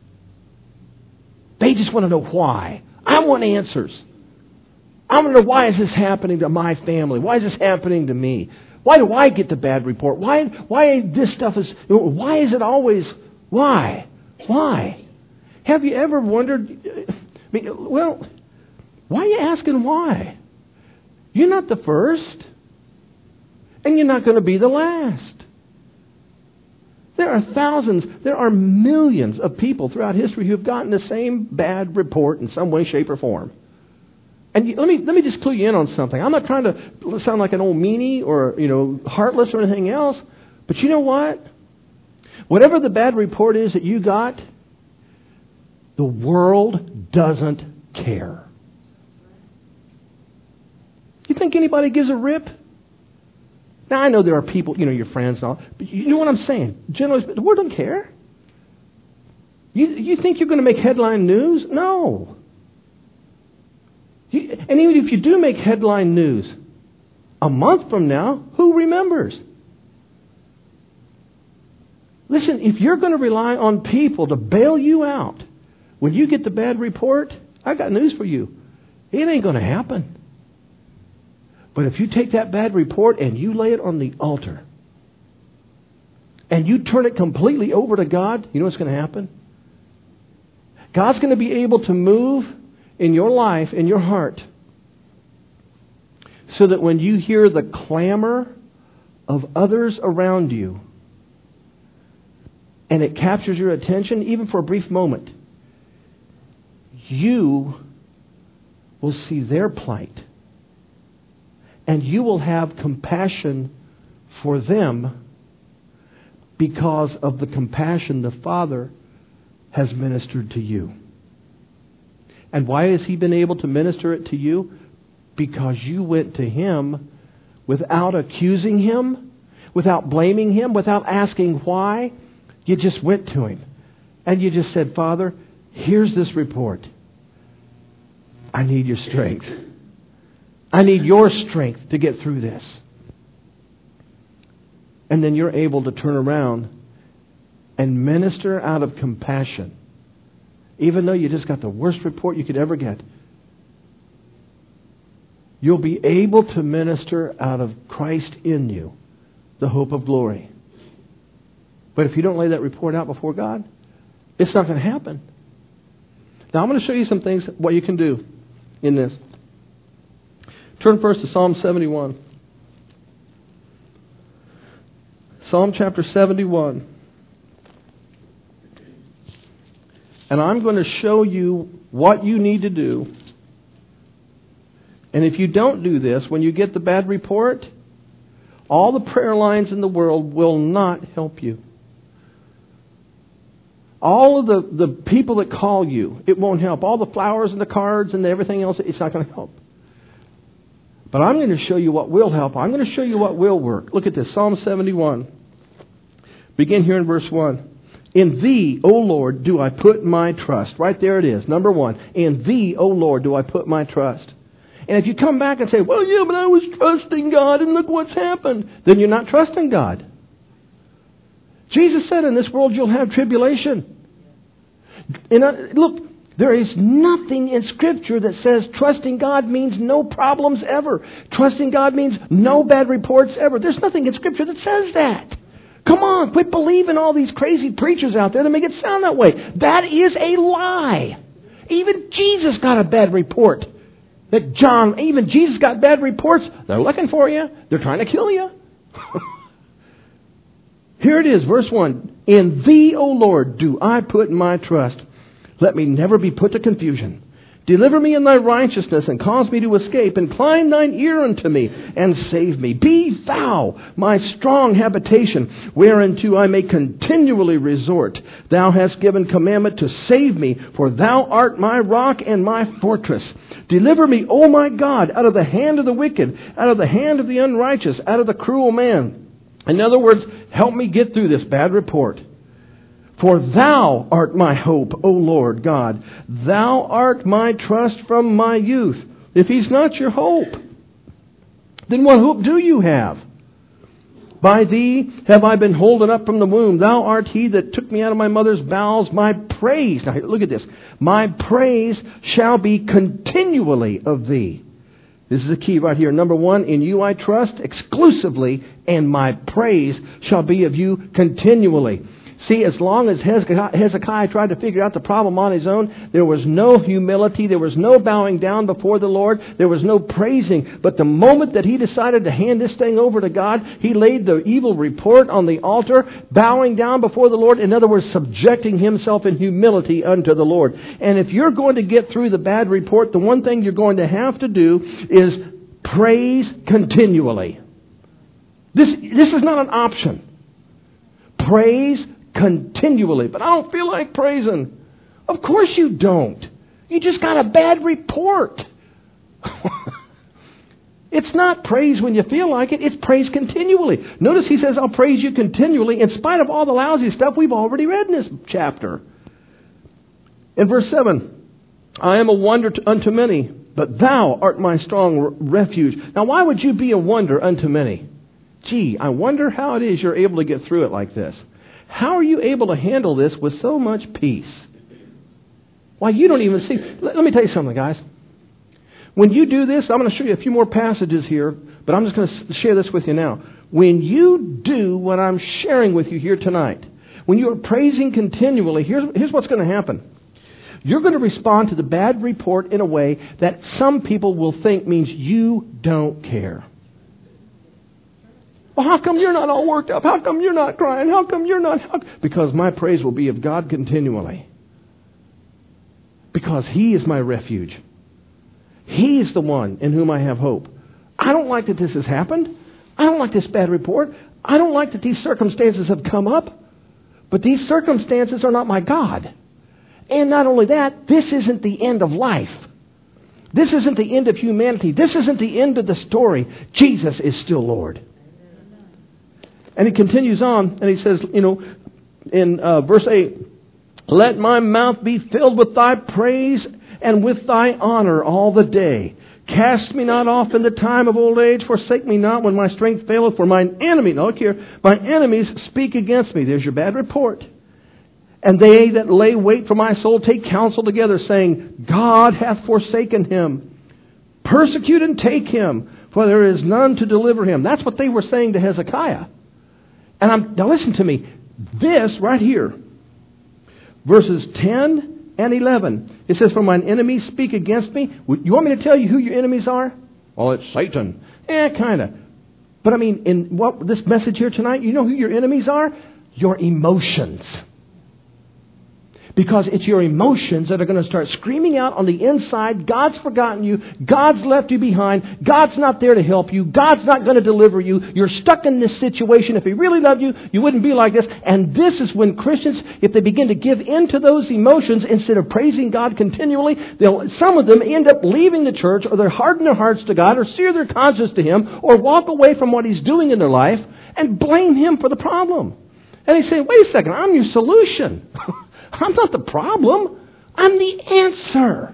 They just want to know why. I want answers. I want to know, why is this happening to my family? Why is this happening to me? Why do I get the bad report? Why why this stuff is, why is it always, why? Why? Have you ever wondered, I mean, well, why are you asking why? You're not the first. And you're not going to be the last. There are thousands, there are millions of people throughout history who have gotten the same bad report in some way, shape, or form. And let me let me just clue you in on something. I'm not trying to sound like an old meanie or, you know, heartless or anything else. But you know what? Whatever the bad report is that you got, the world doesn't care. You think anybody gives a rip? Now, I know there are people, you know, your friends and all, but you know what I'm saying? Generally, the world doesn't care. You, you think you're going to make headline news? No. You, and even if you do make headline news, a month from now, who remembers? Listen, if you're going to rely on people to bail you out when you get the bad report, I got news for you. It ain't going to happen. But if you take that bad report and you lay it on the altar and you turn it completely over to God, you know what's going to happen? God's going to be able to move in your life, in your heart, so that when you hear the clamor of others around you and it captures your attention, even for a brief moment, you will see their plight. And you will have compassion for them because of the compassion the Father has ministered to you. And why has He been able to minister it to you? Because you went to Him without accusing Him, without blaming Him, without asking why. You just went to Him. And you just said, Father, here's this report. I need your strength. I need your strength to get through this. And then you're able to turn around and minister out of compassion. Even though you just got the worst report you could ever get. You'll be able to minister out of Christ in you, the hope of glory. But if you don't lay that report out before God, it's not going to happen. Now I'm going to show you some things, what you can do in this. Turn first to Psalm seventy-one. Psalm chapter seventy-one. And I'm going to show you what you need to do. And if you don't do this, when you get the bad report, all the prayer lines in the world will not help you. All of the, the people that call you, it won't help. All the flowers and the cards and everything else, it's not going to help. But I'm going to show you what will help. I'm going to show you what will work. Look at this, Psalm seventy-one. Begin here in verse one. In Thee, O Lord, do I put my trust. Right there it is. Number one. In Thee, O Lord, do I put my trust. And if you come back and say, well, yeah, but I was trusting God and look what's happened, then you're not trusting God. Jesus said in this world you'll have tribulation. And uh, look, there is nothing in Scripture that says trusting God means no problems ever. Trusting God means no bad reports ever. There's nothing in Scripture that says that. Come on, quit believing all these crazy preachers out there that make it sound that way. That is a lie. Even Jesus got a bad report. That John, even Jesus got bad reports. They're looking for you. They're trying to kill you. Here it is, verse one. In Thee, O Lord, do I put my trust. Let me never be put to confusion. Deliver me in Thy righteousness and cause me to escape. Incline Thine ear unto me and save me. Be Thou my strong habitation, whereunto I may continually resort. Thou hast given commandment to save me, for Thou art my rock and my fortress. Deliver me, O my God, out of the hand of the wicked, out of the hand of the unrighteous, out of the cruel man. In other words, help me get through this bad report. For Thou art my hope, O Lord God. Thou art my trust from my youth. If He's not your hope, then what hope do you have? By Thee have I been holden up from the womb. Thou art He that took me out of my mother's bowels. My praise, now look at this. My praise shall be continually of Thee. This is the key right here. Number one, in You I trust exclusively, and my praise shall be of You continually. See, as long as Hezekiah tried to figure out the problem on his own, there was no humility, there was no bowing down before the Lord, there was no praising. But the moment that he decided to hand this thing over to God, he laid the evil report on the altar, bowing down before the Lord. In other words, subjecting himself in humility unto the Lord. And if you're going to get through the bad report, the one thing you're going to have to do is praise continually. This, this is not an option. Praise continually. But I don't feel like praising. Of course you don't. You just got a bad report. It's not praise when you feel like it. It's praise continually. Notice he says, I'll praise You continually in spite of all the lousy stuff we've already read in this chapter. In verse seven, I am a wonder to, unto many, but Thou art my strong refuge. Now why would you be a wonder unto many? Gee, I wonder how it is you're able to get through it like this. How are you able to handle this with so much peace? Why, you don't even see. Let, let me tell you something, guys. When you do this, I'm going to show you a few more passages here, but I'm just going to share this with you now. When you do what I'm sharing with you here tonight, when you are praising continually, here's, here's what's going to happen. You're going to respond to the bad report in a way that some people will think means you don't care. Well, how come you're not all worked up? How come you're not crying? How come you're not... How... Because my praise will be of God continually. because He is my refuge. He is the one in whom I have hope. I don't like that this has happened. I don't like this bad report. I don't like that these circumstances have come up. But these circumstances are not my God. And not only that, this isn't the end of life. This isn't the end of humanity. This isn't the end of the story. Jesus is still Lord. And he continues on, and he says, you know, in uh, verse eight, let my mouth be filled with thy praise and with thy honor all the day. Cast me not off in the time of old age. Forsake me not when my strength faileth. For mine enemy, now look here, my enemies speak against me. There's your bad report. And they that lay wait for my soul take counsel together, saying, God hath forsaken him. Persecute and take him, for there is none to deliver him. That's what they were saying to Hezekiah. And I'm, now listen to me. This right here, verses ten and eleven, it says, for mine enemies speak against me. You want me to tell you who your enemies are? Well, it's Satan. Eh, kind of. But I mean, in what this message here tonight, you know who your enemies are? Your emotions. Because it's your emotions that are going to start screaming out on the inside, God's forgotten you, God's left you behind, God's not there to help you, God's not going to deliver you, you're stuck in this situation. If He really loved you, you wouldn't be like this. And this is when Christians, if they begin to give in to those emotions instead of praising God continually, they'll, some of them end up leaving the church, or they harden their hearts to God, or sear their conscience to Him, or walk away from what He's doing in their life and blame Him for the problem. And they say, wait a second, I'm your solution. I'm not the problem. I'm the answer.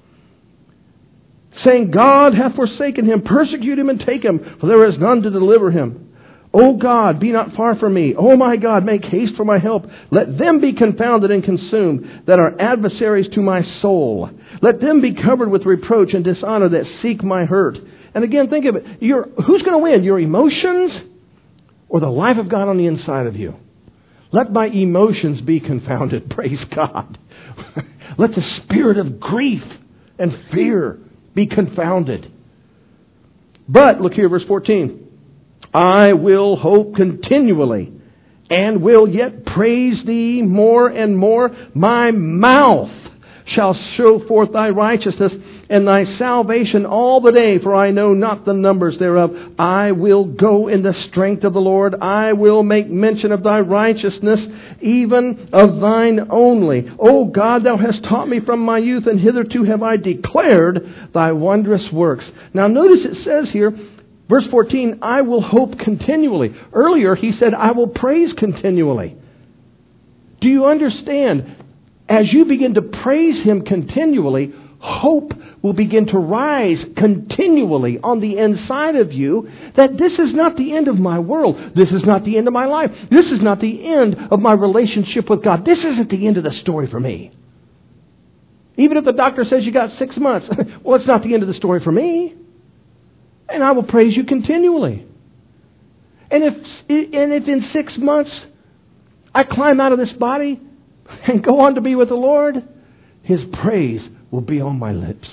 Saying, God hath forsaken him. Persecute him and take him, for there is none to deliver him. O God, be not far from me. O my God, make haste for my help. Let them be confounded and consumed that are adversaries to my soul. Let them be covered with reproach and dishonor that seek my hurt. And again, think of it. You're, who's going to win? Your emotions or the life of God on the inside of you? Let my emotions be confounded. Praise God. Let the spirit of grief and fear be confounded. But, look here, verse fourteen. I will hope continually and will yet praise thee more and more. My mouth shall show forth thy righteousness and thy salvation all the day, for I know not the numbers thereof. I will go in the strength of the Lord. I will make mention of thy righteousness, even of thine only. O God, thou hast taught me from my youth, and hitherto have I declared thy wondrous works. Now notice it says here, verse fourteen, I will hope continually. Earlier he said, I will praise continually. Do you understand? As you begin to praise Him continually, hope will begin to rise continually on the inside of you that this is not the end of my world. This is not the end of my life. This is not the end of my relationship with God. This isn't the end of the story for me. Even if the doctor says you got six months, well, it's not the end of the story for me. And I will praise you continually. And if, and if in six months I climb out of this body and go on to be with the Lord, His praise will be on my lips.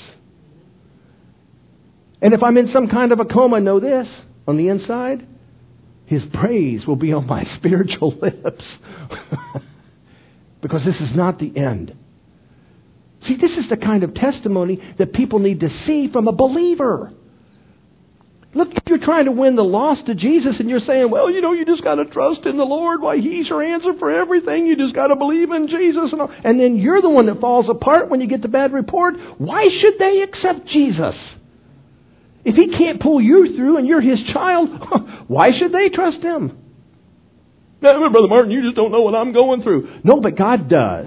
And if I'm in some kind of a coma, know this, on the inside, His praise will be on my spiritual lips. Because this is not the end. See, this is the kind of testimony that people need to see from a believer. Look, if you're trying to win the lost to Jesus and you're saying, well, you know, you just got to trust in the Lord. Why, He's your answer for everything. You just got to believe in Jesus. And, all. and then you're the one that falls apart when you get the bad report. Why should they accept Jesus? If He can't pull you through and you're His child, why should they trust Him? No, Brother Martin, you just don't know what I'm going through. No, but God does.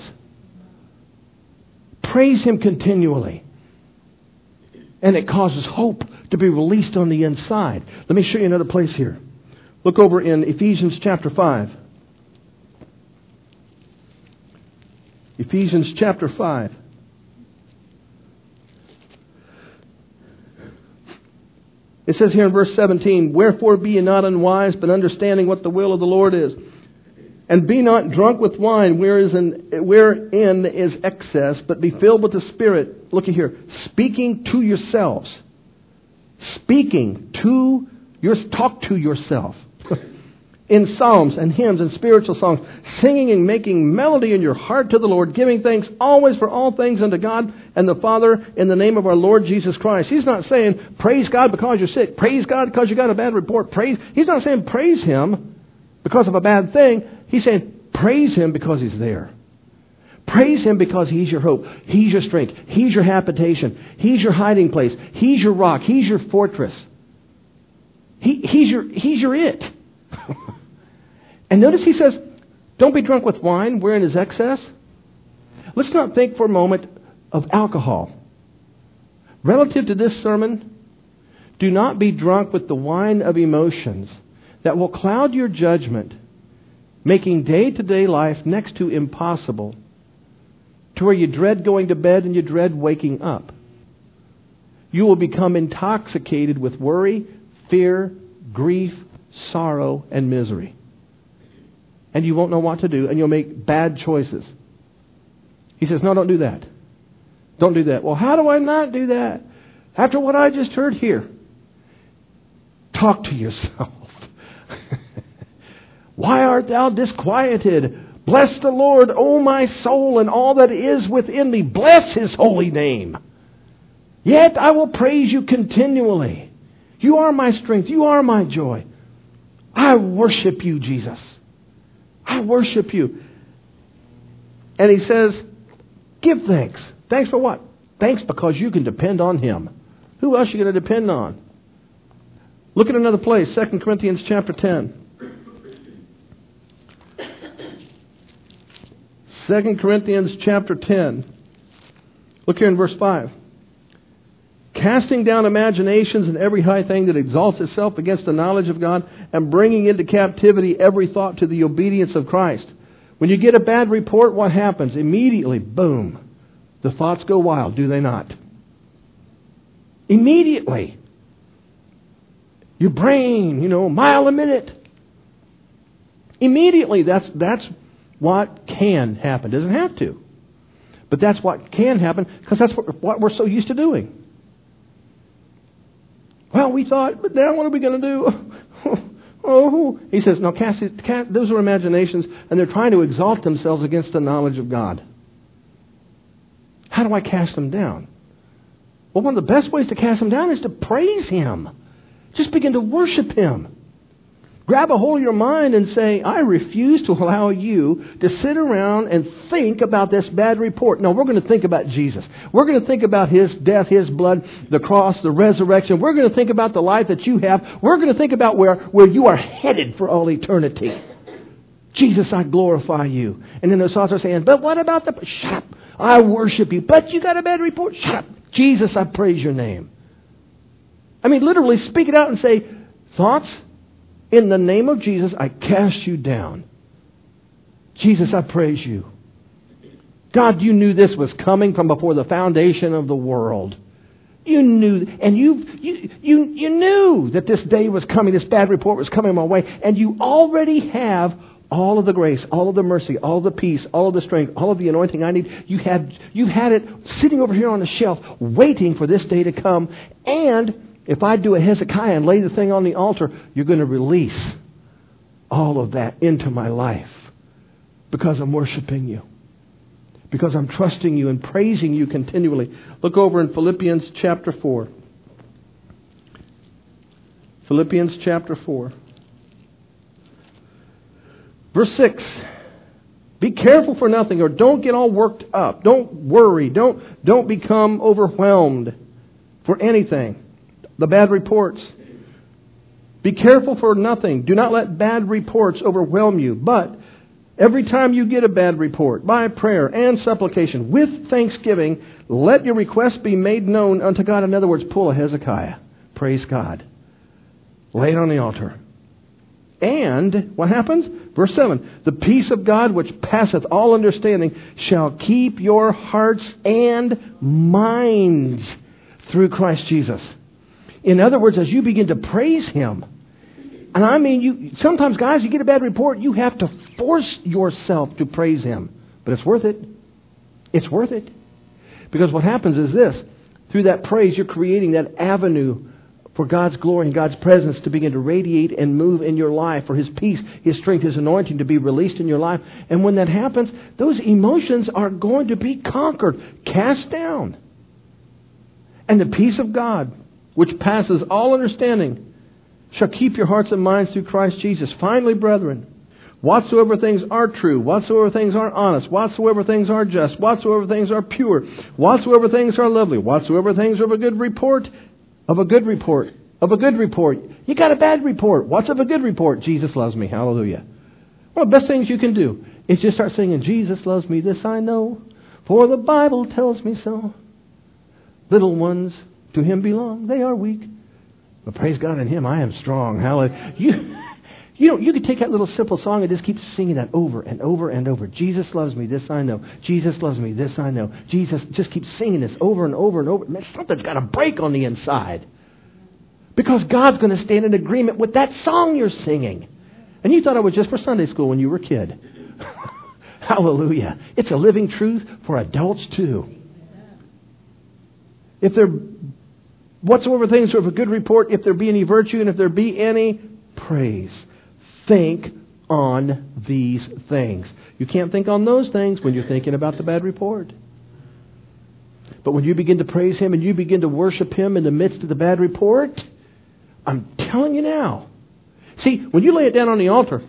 Praise Him continually. And it causes hope to be released on the inside. Let me show you another place here. Look over in Ephesians chapter five. Ephesians chapter five. It says here in verse seventeen, wherefore be ye not unwise, but understanding what the will of the Lord is. And be not drunk with wine, wherein, wherein is excess, but be filled with the Spirit. Look at here. Speaking to yourselves. Speaking to your, talk to yourself in psalms and hymns and spiritual songs, singing and making melody in your heart to the Lord, giving thanks always for all things unto God and the Father in the name of our Lord Jesus Christ. He's not saying, praise God because you're sick. Praise God because you got a bad report. Praise. He's not saying praise Him because of a bad thing. He's saying praise Him because He's there. Praise Him because He's your hope. He's your strength. He's your habitation. He's your hiding place. He's your rock. He's your fortress. He, he's your, he's your it. And notice He says, don't be drunk with wine wherein is excess. Let's not think for a moment of alcohol. Relative to this sermon, do not be drunk with the wine of emotions that will cloud your judgment, making day-to-day life next to impossible, to where you dread going to bed and you dread waking up. You will become intoxicated with worry, fear, grief, sorrow, and misery. And you won't know what to do, and you'll make bad choices. He says, no, don't do that. Don't do that. Well, how do I not do that? After what I just heard here, talk to yourself. Why art thou disquieted? Bless the Lord, O my soul, and all that is within me. Bless His holy name. Yet I will praise you continually. You are my strength. You are my joy. I worship you, Jesus. I worship you. And He says, give thanks. Thanks for what? Thanks because you can depend on Him. Who else are you going to depend on? Look at another place, Second Corinthians chapter ten. Second Corinthians chapter ten. Look here in verse five. Casting down imaginations and every high thing that exalts itself against the knowledge of God, and bringing into captivity every thought to the obedience of Christ. When you get a bad report, what happens? Immediately, boom, the thoughts go wild, do they not? Immediately. Your brain, you know, a mile a minute. Immediately, that's that's what can happen. Doesn't have to. But that's what can happen because that's what, what we're so used to doing. Well, we thought, but now what are we going to do? Oh, He says, no, cast, cast, those are imaginations, and they're trying to exalt themselves against the knowledge of God. How do I cast them down? Well, one of the best ways to cast them down is to praise Him. Just begin to worship Him. Grab a hold of your mind and say, I refuse to allow you to sit around and think about this bad report. No, we're going to think about Jesus. We're going to think about His death, His blood, the cross, the resurrection. We're going to think about the life that you have. We're going to think about where, where you are headed for all eternity. Jesus, I glorify you. And then those thoughts are saying, but what about the... Shut up. I worship you. But you got a bad report. Shut up. Jesus, I praise your name. I mean, literally speak it out and say, thoughts... in the name of Jesus, I cast you down. Jesus, I praise you. God, you knew this was coming from before the foundation of the world. You knew, and you, you, you, you knew that this day was coming, this bad report was coming my way, and you already have all of the grace, all of the mercy, all of the peace, all of the strength, all of the anointing I need. You have, you had it sitting over here on the shelf, waiting for this day to come, and if I do a Hezekiah and lay the thing on the altar, you're going to release all of that into my life because I'm worshiping you, because I'm trusting you and praising you continually. Look over in Philippians chapter four. Philippians chapter four. Verse six. Be careful for nothing, or don't get all worked up. Don't worry. Don't, don't become overwhelmed for anything. The bad reports. Be careful for nothing. Do not let bad reports overwhelm you. But every time you get a bad report, by prayer and supplication, with thanksgiving, let your requests be made known unto God. In other words, pull a Hezekiah. Praise God. Lay it on the altar. And what happens? Verse seven. The peace of God which passeth all understanding shall keep your hearts and minds through Christ Jesus. In other words, as you begin to praise Him, and I mean, you sometimes, guys, you get a bad report, you have to force yourself to praise Him. But it's worth it. It's worth it. Because what happens is this. Through that praise, you're creating that avenue for for God's glory and God's presence to begin to radiate and move in your life, for His peace, His strength, His anointing to be released in your life. And when that happens, those emotions are going to be conquered, cast down. And the peace of God, which passes all understanding, shall keep your hearts and minds through Christ Jesus. Finally, brethren, whatsoever things are true, whatsoever things are honest, whatsoever things are just, whatsoever things are pure, whatsoever things are lovely, whatsoever things are of a good report, of a good report, of a good report. You got a bad report. What's of a good report? Jesus loves me. Hallelujah. One of the best things you can do is just start singing, Jesus loves me, this I know, for the Bible tells me so. Little ones to Him belong. They are weak, but praise God, in Him I am strong. Hallelujah. You, you know, you could take that little simple song and just keep singing that over and over and over. Jesus loves me, this I know. Jesus loves me, this I know. Jesus, just keep singing this over and over and over. Man, something's got to break on the inside. Because God's going to stand in agreement with that song you're singing. And you thought it was just for Sunday school when you were a kid. Hallelujah. It's a living truth for adults too. If there, whatsoever things are of a good report, if there be any virtue and if there be any praise, think on these things. You can't think on those things when you're thinking about the bad report. But when you begin to praise Him and you begin to worship Him in the midst of the bad report, I'm telling you now. See, when you lay it down on the altar,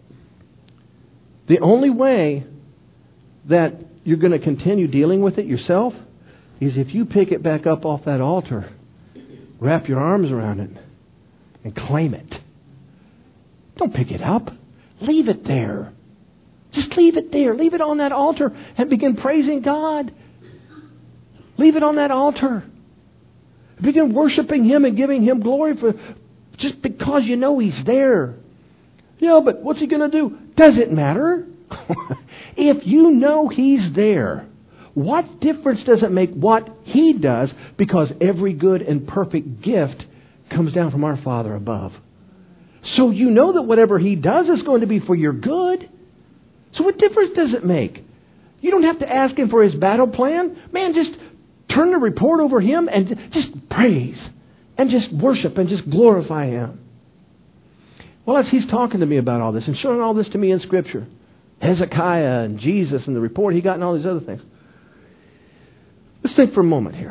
the only way that you're going to continue dealing with it yourself is if you pick it back up off that altar, wrap your arms around it, and claim it. Don't pick it up. Leave it there. Just leave it there. Leave it on that altar and begin praising God. Leave it on that altar. Begin worshiping Him and giving Him glory for just because you know He's there. Yeah, but what's He going to do? Does it matter? If you know He's there, what difference does it make what He does? Because every good and perfect gift comes down from our Father above. So you know that whatever He does is going to be for your good. So what difference does it make? You don't have to ask Him for His battle plan. Man, just turn the report over Him and just praise and just worship and just glorify Him. Well, as He's talking to me about all this and showing all this to me in Scripture, Hezekiah and Jesus and the report he got and all these other things. Let's think for a moment here.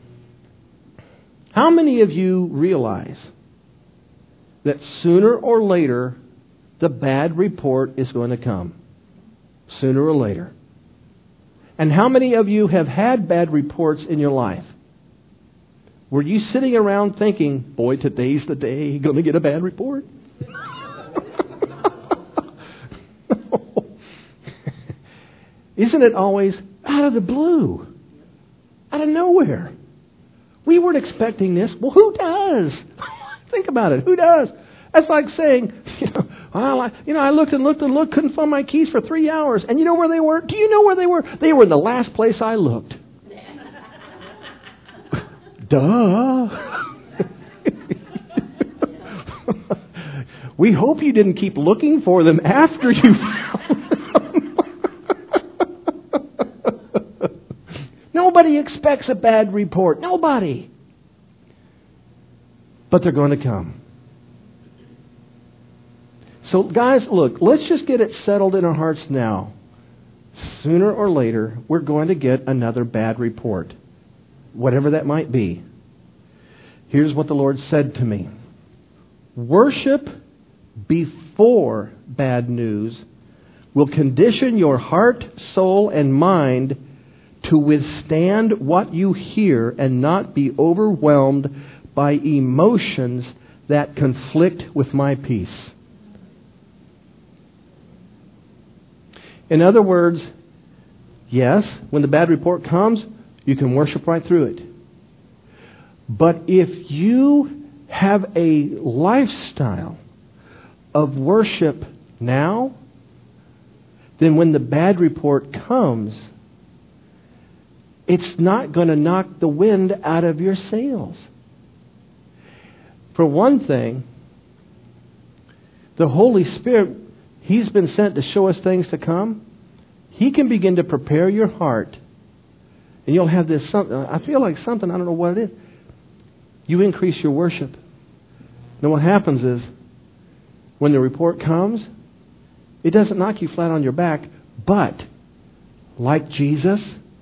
How many of you realize that sooner or later the bad report is going to come? Sooner or later. And how many of you have had bad reports in your life? Were you sitting around thinking, boy, today's the day you're going to get a bad report? No. Isn't it always out of the blue? Out of nowhere. We weren't expecting this. Well, who does? Think about it. Who does? That's like saying, you know, well, I, you know, I looked and looked and looked, couldn't find my keys for three hours. And you know where they were? Do you know where they were? They were in the last place I looked. Duh. We hope you didn't keep looking for them after you found them. Nobody expects a bad report. Nobody. But they're going to come. So guys, look, let's just get it settled in our hearts now. Sooner or later, we're going to get another bad report. Whatever that might be. Here's what the Lord said to me. Worship before bad news will condition your heart, soul, and mind to withstand what you hear and not be overwhelmed by emotions that conflict with my peace. In other words, yes, when the bad report comes, you can worship right through it. But if you have a lifestyle of worship now, then when the bad report comes, it's not going to knock the wind out of your sails. For one thing, the Holy Spirit, He's been sent to show us things to come. He can begin to prepare your heart. And you'll have this something, I feel like something, I don't know what it is. You increase your worship. Now what happens is, when the report comes, it doesn't knock you flat on your back, but like Jesus,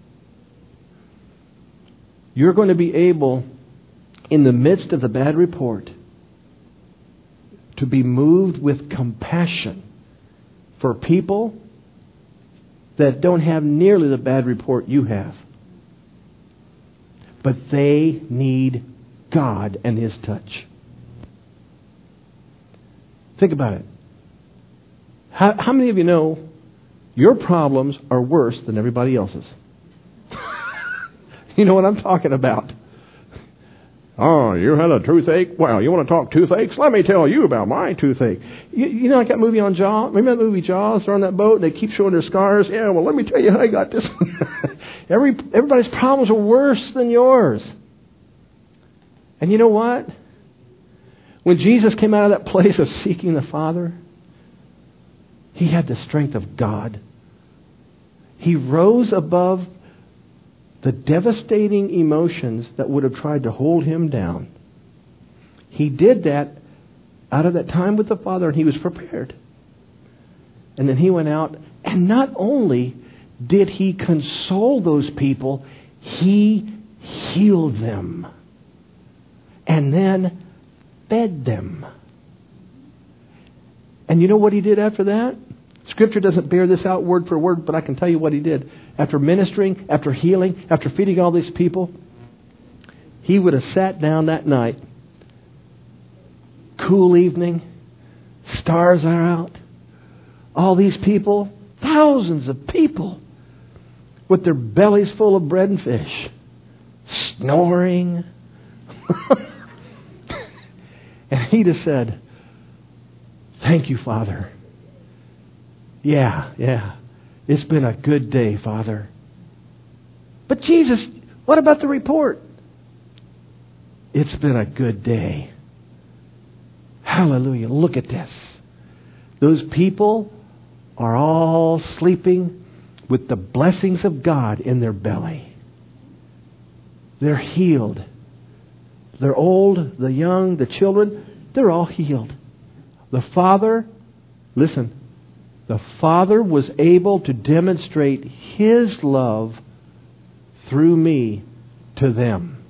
you're going to be able, in the midst of the bad report, to be moved with compassion for people that don't have nearly the bad report you have. But they need God and His touch. Think about it. How, how many of you know your problems are worse than everybody else's? You know what I'm talking about. Oh, you had a toothache? Well, you want to talk toothaches? Let me tell you about my toothache. You, you know like that movie on Jaws? Remember that movie Jaws? They're on that boat and they keep showing their scars. Yeah, well, let me tell you how I got this. Every Everybody's problems are worse than yours. And you know what? When Jesus came out of that place of seeking the Father, He had the strength of God. He rose above the devastating emotions that would have tried to hold Him down. He did that out of that time with the Father, and He was prepared. And then He went out, and not only did He console those people, He healed them. And then fed them. And you know what He did after that? Scripture doesn't bear this out word for word, but I can tell you what He did. After ministering, after healing, after feeding all these people, He would have sat down that night, cool evening, stars are out, all these people, thousands of people, with their bellies full of bread and fish, snoring. And He'd have said, "Thank you, Father. Yeah, yeah. It's been a good day, Father." But Jesus, what about the report? It's been a good day. Hallelujah. Look at this. Those people are all sleeping with the blessings of God in their belly. They're healed. They're old, the young, the children, they're all healed. The Father, listen, the Father was able to demonstrate His love through me to them.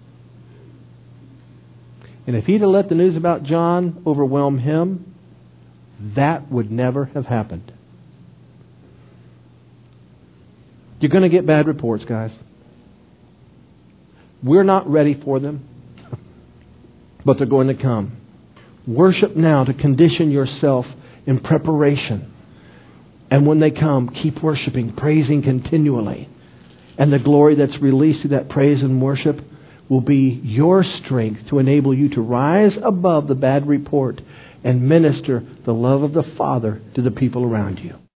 And if He'd have let the news about John overwhelm Him, that would never have happened. You're going to get bad reports, guys. We're not ready for them, but they're going to come. Worship now to condition yourself in preparation. And when they come, keep worshiping, praising continually. And the glory that's released through that praise and worship will be your strength to enable you to rise above the bad report and minister the love of the Father to the people around you.